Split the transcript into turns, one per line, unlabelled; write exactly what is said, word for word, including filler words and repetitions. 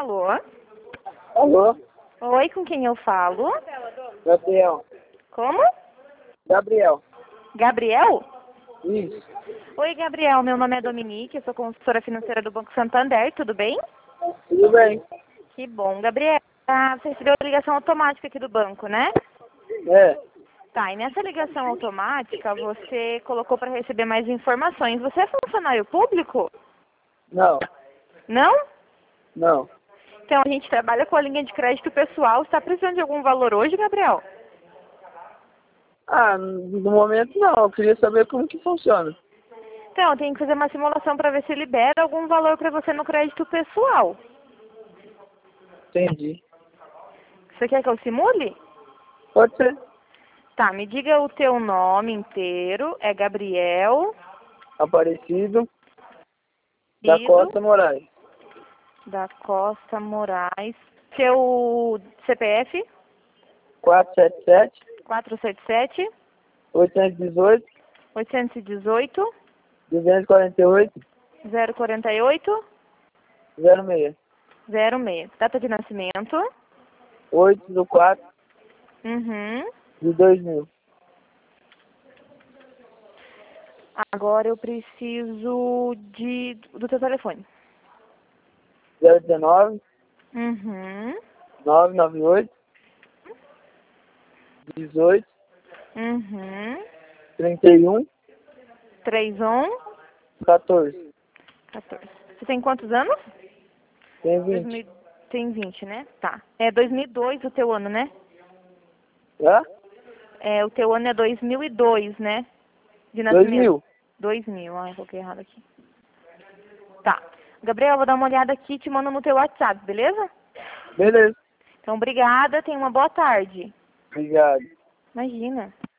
Alô?
Alô?
Oi, com quem eu falo?
Gabriel.
Como?
Gabriel.
Gabriel?
Isso.
Oi, Gabriel. Meu nome é Dominique, eu sou consultora financeira do Banco Santander, tudo bem?
Tudo bem?
Que bom. Gabriel, ah, você recebeu a ligação automática aqui do banco, né?
É.
Tá, e nessa ligação automática você colocou para receber mais informações. Você é funcionário público?
Não.
Não?
Não.
Então a gente trabalha com a linha de crédito pessoal. Você está precisando de algum valor hoje, Gabriel?
Ah, no momento não. Eu queria saber como que funciona.
Então, eu tenho que fazer uma simulação para ver se libera algum valor para você no crédito pessoal.
Entendi.
Você quer que eu simule?
Pode ser.
Tá, me diga o teu nome inteiro. É Gabriel
Aparecido. Da
Ido
Costa Moraes.
da Costa Moraes. Seu C P F?
quatro sete sete,
quatro sete sete,
oito um oito,
oito um oito,
dois quatro oito,
zero quatro oito,
zero seis.
zero seis. Data de nascimento?
oito do quatro
Uhum.
de dois mil.
Agora eu preciso de, do teu telefone.
zero um nove,
Uhum.
nove nove oito, dezoito,
Uhum.
trinta e um,
três um,
quatorze.
quatorze. Você tem quantos anos?
Tem
dois
vinte.
mil, tem vinte, né? Tá. É dois mil e dois o teu ano, né?
Hã?
É, o teu ano é dois mil e dois, né? De
dois
nascimento.
mil.
dois mil. Ai, coloquei errado aqui. Tá. Gabriel, eu vou dar uma olhada aqui e te mando no teu WhatsApp, beleza?
Beleza.
Então, obrigada. Tenha uma boa tarde.
Obrigado.
Imagina.